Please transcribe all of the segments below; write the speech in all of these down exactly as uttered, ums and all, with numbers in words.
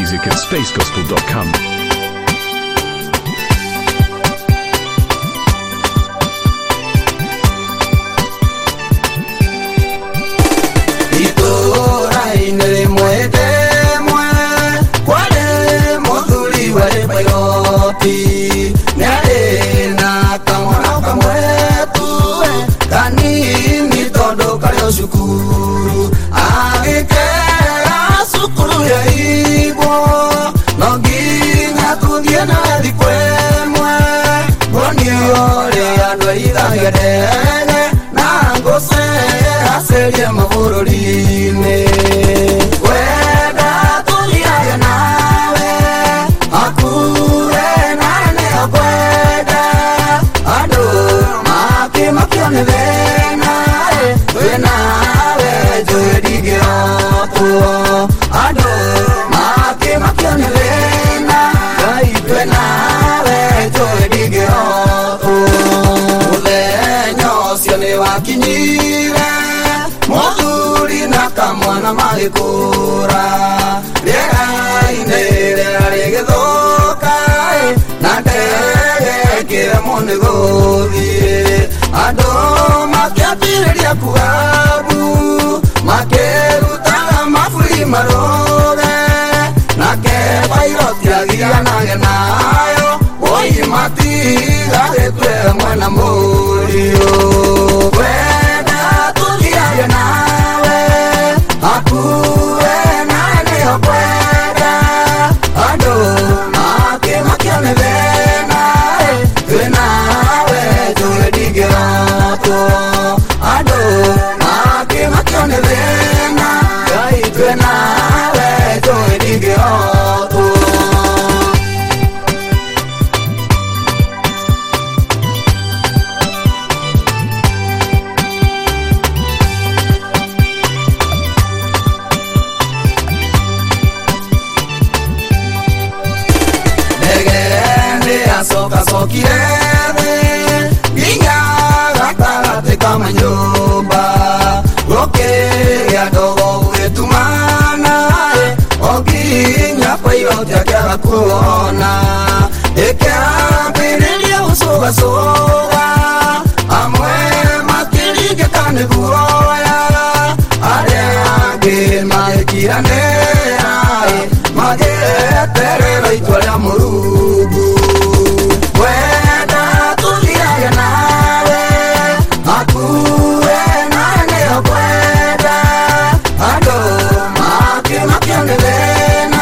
music at space gospel dot com. Sukuru agikera sukuru ya igwo noginya tugiena dikwemwe boni ore andwa igagere na ngose aseria mabururine weda tuliaga nawe akure nane akweda ado maki makione vena wena ado maki makione vena gaitwe nawe joedige oto ulenyo sione wakinyire moduri na kamwana magikura rega inere aregithoka na ndege kira monegothie ado makiambiriria kuabu makeruta mafuri marore nake bairoti agia nage nayo oi matiga etwe mwana murio weda tuliaga nawe akue nane okweda ado make makione vena venawe joedige oto ado make makione vena gaitwe nawe joedige oto negende asoka sokireve inga gata kama nyumba roke ya dogo etumana oginya payo ya kuona ekera benelia usoga soga amwe makirige kane buoya are age maikirane ai mage terera itwala murugu weda tuliaga nawe akue nane okweda ado make makione vena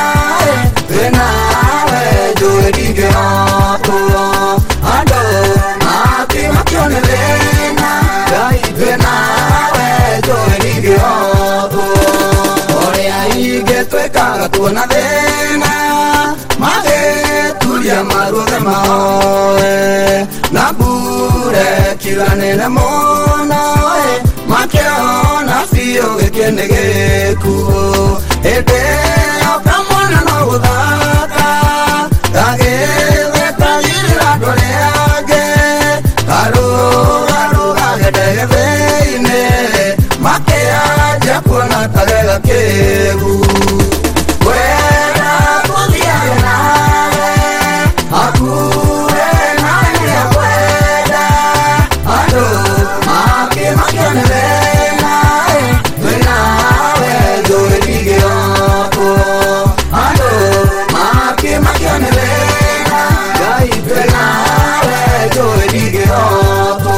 venawe joedige oto ado make makione vena gaitwe nawe joedige oto ore aige twekaga tuona vena mage tulia maruge maoe na bure kiranene monoe makiona fio gekene gekuo ede okamona no gudaka agere tayira doleage karo karo agede veine makia jakuna talega kegu wera kudia nawe akure nane akweda ado make makione vena venawe joedige oto ado make makione vena gaitwe nawe joedige oto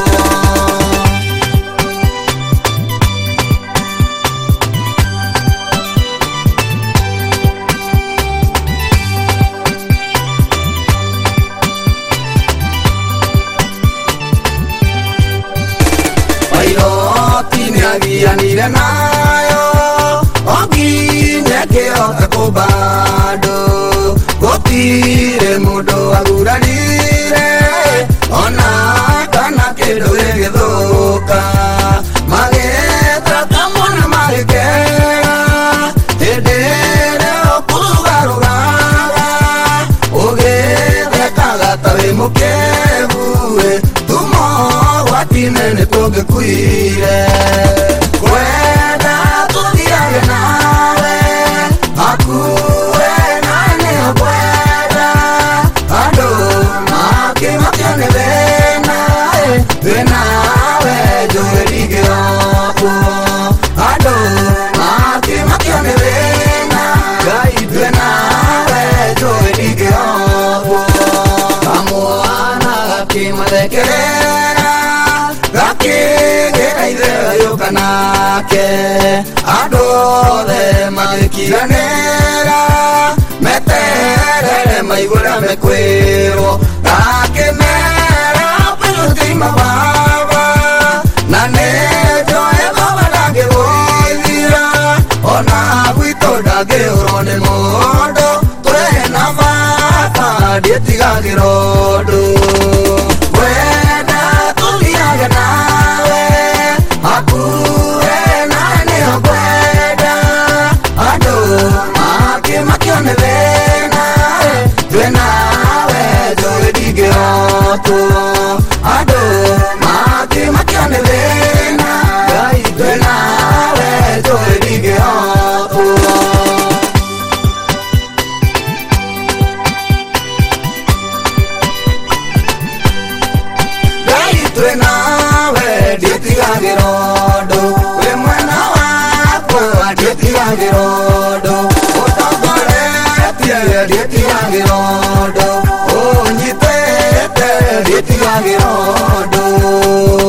agianire nayo oginye kioka kubado gotire mundo aguranire ona kana kindo gigithuka mageta kamona marikera hindire okurugarugaga ugithekaga tawi mukebu tumo gwatinene tungikuire kwenda tuliaga nawe akue na nake andothe magikiranĩra meterere maigũra mekwĩrwo akĩmera pirutima baba na nĩnjoe baba ndangĩgũithira ona gwitũ ndangĩũrwo nĩ mũndũ twĩna baba ndiĩtigagĩra ũndũ wenda tũthiage nawe hakuhĩ nawe nĩho ngwenda andũ makĩ makĩone thĩna twĩnawe njũĩ ndingĩhotwo andũ makĩ makĩone thĩna twĩnawe njũĩ ndingĩhotwo twĩnawe ndiĩtigagĩra ũndũ wĩ mwena wakwa ndiĩtigagĩra ũndũ ũtongoretie ndiĩtigagĩra ũndũ ũnyitĩte ndiĩtigagĩra ũndũ